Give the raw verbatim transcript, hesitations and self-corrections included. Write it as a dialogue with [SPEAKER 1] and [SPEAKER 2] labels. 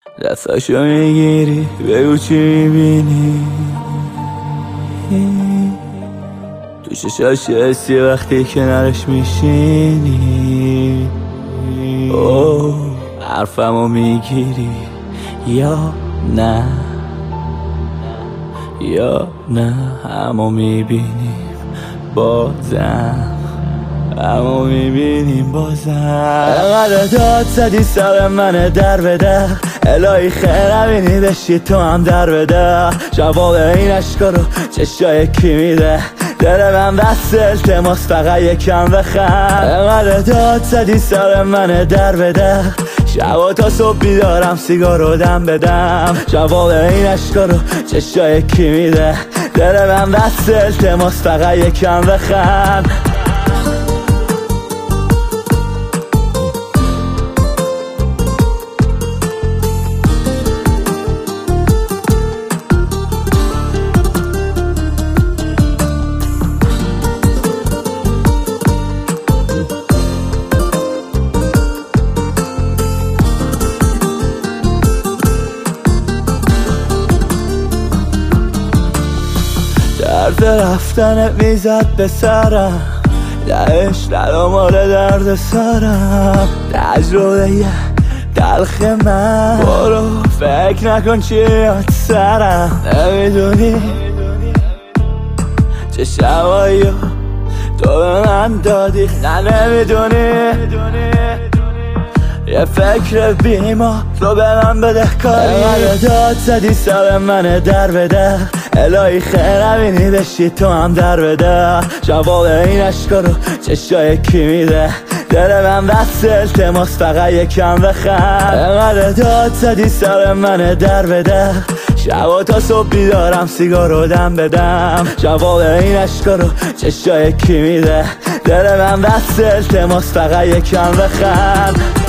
[SPEAKER 1] دستاشو میگیری بگو چی میبینی، تو چشاش حسی وقتی کنارش میشینی. اوه حرفمو میگیری یا نه، یا نه همو میبینیم بازم، همو میبینیم بازم. انقدر داد زدی سر من در بده، الهی خیر نبینی بشی تو هم در بده. جواب این اشکا رو چشای کی میده، دل من بس التماس فقط یکم بخند. انقدر داد زدی سر من در بده، شبا تا صبح بیدارم سیگار رو دم بدم. جواب این اشکا رو چشای کی میده، دل من بس التماس فقط یکم بخند. درد رفتنت میزد به سرم، دهش ندامال درد سرم. تجربه تلخ من برو فکر نکن چیات سرم. نمیدونی چه شبایی تو به من دادی، نه نمیدونی یه فکر بیما رو به من بده کاری. انقدر داد زدی سر من در بده، الهی خیر نبینی بشی تو هم در بده. جواب این اشکا رو چشای کی میده، دل من بس التماس فقط یکم بخند. انقدر داد زدی سر من در بده، شبا تا صبح بیدارم سیگار رو دم بدم. جواب این اشکا رو چشای کی میده، دل من بس التماس فقط یکم بخند.